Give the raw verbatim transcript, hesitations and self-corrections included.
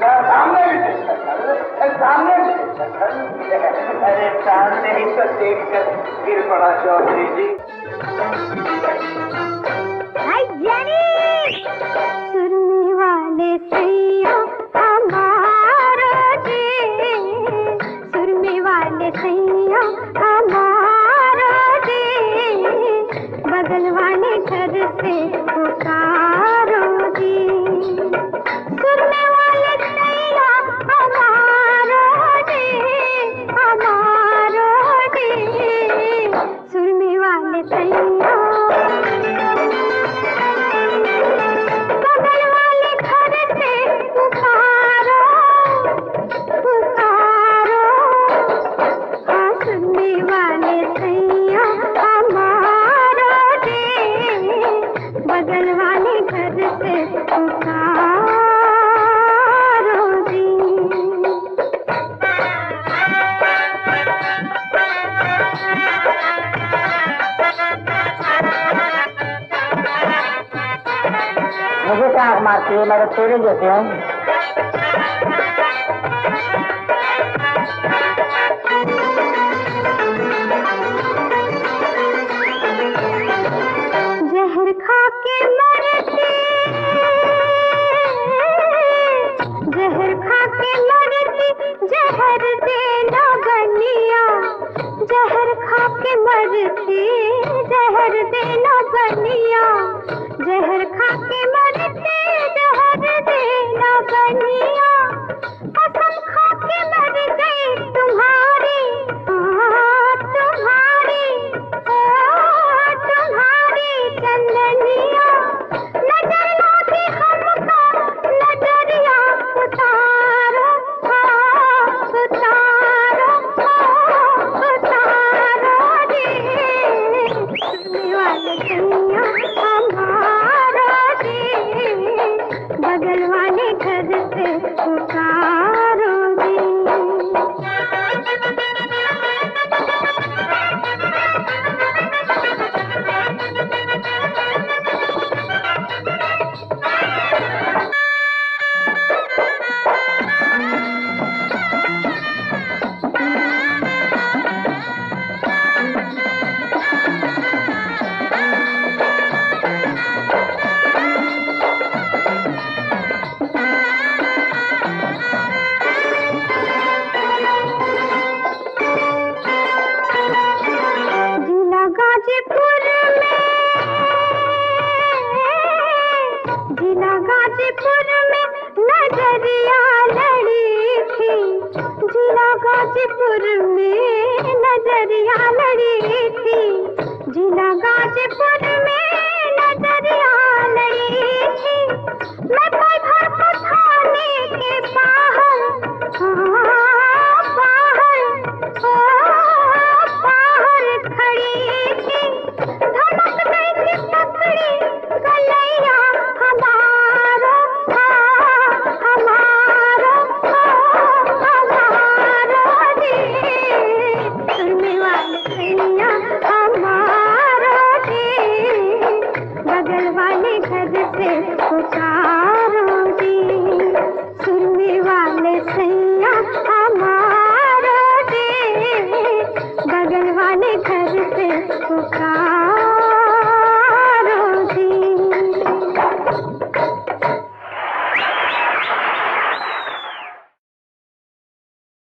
सामने भी देखा कर, सामने भी देखा कर। अरे सामने ही तो देख कर गिर पड़ा चौधरी जी। सुरने वाले सैया हमारा जी, सुरने वाले सैया हमारा जी, बगल वाले घर से पुकारो जी। सुरने वाले सैया हमारा जी, हमारा जी, सुरने वाले सैया मुझे क्या आँख मारती है, मेरे तेरे जैसे हैं। जहर खा के मरती, जहर खा के मरती, जहर देना बनिया, जहर खा के मरती, जहर देना बनिया, जहर खा के मरती, जहर देना बनिया, कसम खा के मर गई तुम्हारी, हाँ तुम्हारी, हाँ तुम्हारी चंदनिया, नजर लाती हमको नजरिया उतारो, हाँ उतारो, हाँ उतारो जी। सुनने वाले सैया हमारा जी, बगल वाले घर से पुकारो जी। जिला गाजीपुर में, जिला गाजीपुर में नजरिया लड़ी थी, जिला गाजीपुर में नजरिया लड़ी थी, जिला गाजीपुर में नजरिया लड़ी थी। मैं पल भर को थाने के बाहर, हाँ बाहर, हाँ बाहर खड़ी थी, धड़क गई थी पकड़ी गलैया हमारा, हाँ हमारा, हाँ हमारा जी। सुनने वाले सैया हमारा जी, बगल वाले घर से पुकारो जी। सुनने वाले सैया